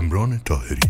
کامران طاهری.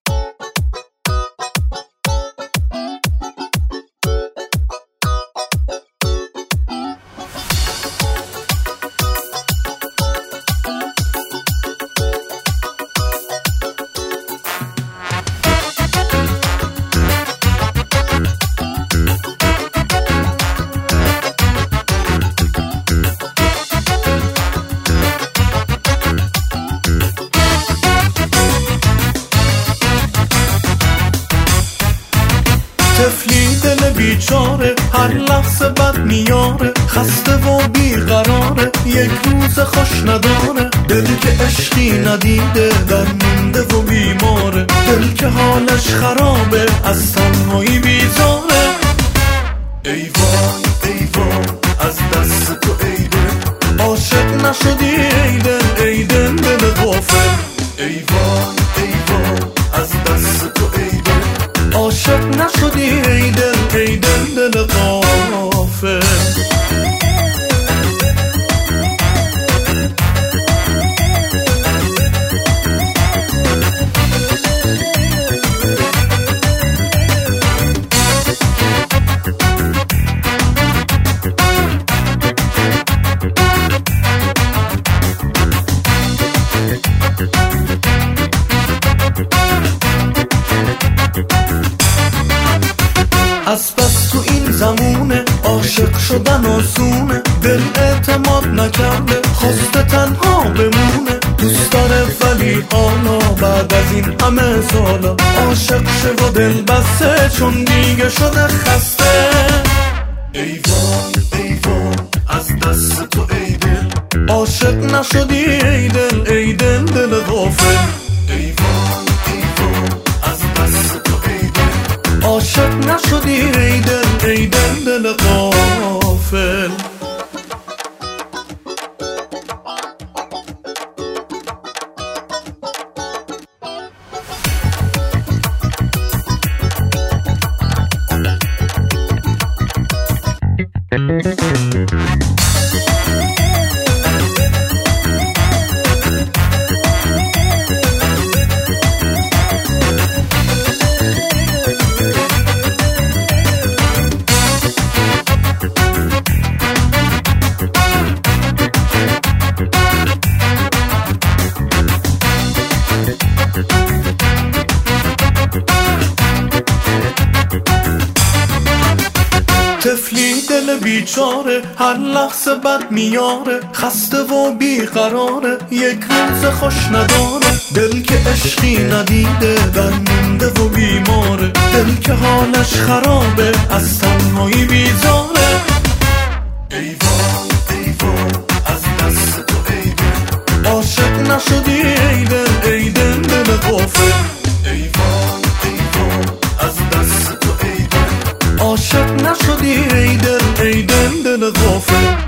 طفلی دل بیچاره هر لحظه بد میاره، خسته و بیقراره یک روز خوش نداره. دل که عشقی ندیده در مونده و بیماره، دل که حالش خرابه از تنهایی بیزاره. ای وای ای وای از دست تو ای دل، عاشق نشدی ای دل ای دل دل غافل. ای وای ای وای از دست تو ای دل، عاشق نشدی ای دل ای دل دل غافل. از بس تو این زمونه عاشق شدن آسونه، دل اعتماد نکرده خواسته تنها بمونه. دوست داره ولی حالا بعد از این همه سالا عاشق شه و دل بسته چون دیگه شده خسته. ای وای ای وای از دست تو ای دل، عاشق نشدی ای دل ای دل دل غافل. ای وای ای وای از دست تو ای دل، عاشق نشدی ای دل ای دل دل غافل. طفلی دل بیچاره هر لحظه بد میاره، خسته و بیقراره یک روز خوش نداره. دل که عشقی ندیده در مونده و بیماره، دل که حالش خرابه از تنهایی بیزاره. ای وای ای وای از دست تو ای دل، عاشق نشدی ای دل ای دل دل غافل. ای وای ای وای از دست تو ای دل، عاشق نشدی ای دل ای دل دل غافل.